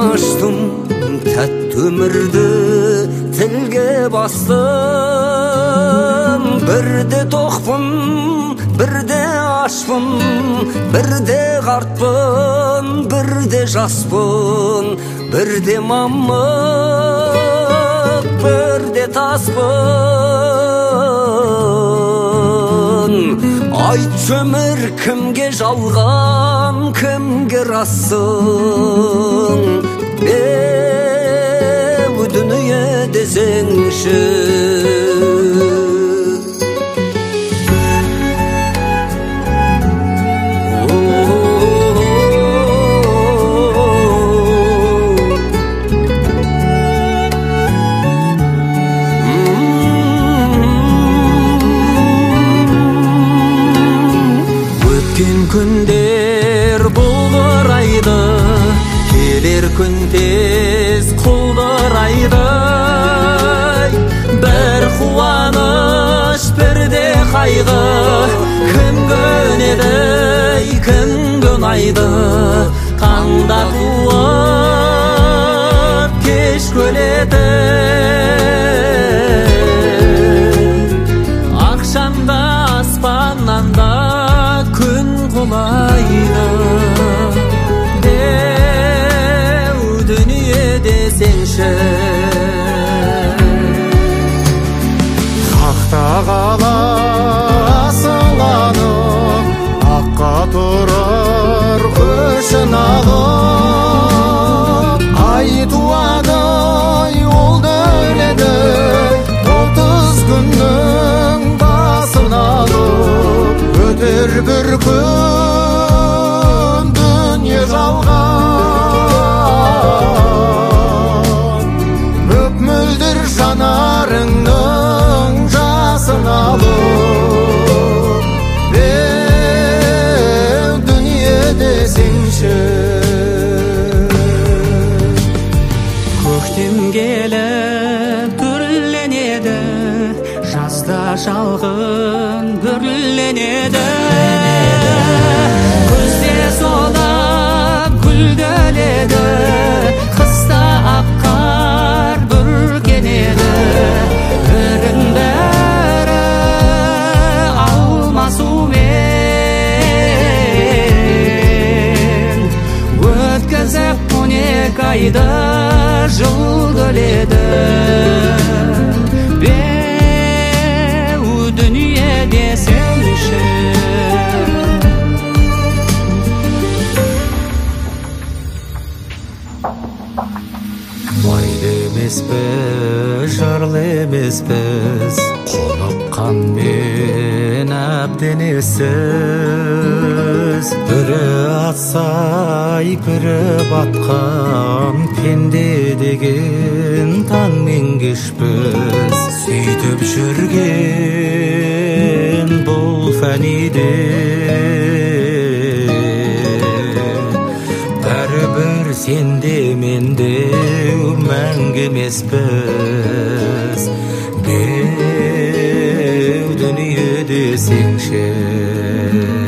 аштым, тәтті өмірді тілге бастым. Бірде тоқпын, бірде ашпын, бірде қартпын, бірде жаспын, бірде мамық, бірде таспын. Айтшы өмір кімге жалған, кімге рассың? Беу дүние десеңші. Күндер бұлдырайды, келер күн тез құлдырайды. Бір қуаныш, бірде қайғы, кім көнеді, кім көнайды. Қанда туып, кеш көледі. Ақшамда, аспаннан да күн құлайды. Деу дүние десеңші. Хақта қала асыланып, аққа тұрар көшін алып. Ай туады, ол да өледі, 30 күннің басын алып. Өтер бір күн дүние жалған, мөп-мөлдір жанарыңның жасын алып. Беу дүние десеңші. Көктем келіп түрленеді, жазда шалғын гүрленеді. Күзде солып гүлденеді, қыста ақ қар бүркенеді. Бірін бірі алмасумен өткізіп 12 айды жыл көледі. Дүние десеңші. Майлы емеспіз, жарлы емеспіз, қоныққанмен әбден ессіз. Бірі атсай, бірі батқан, пенде деген таңмен кешпіз. Сөйтіп жүрген бұл фәниде бәрібір сенде менде мәңгі емеспіз. Беу дүние десеңші.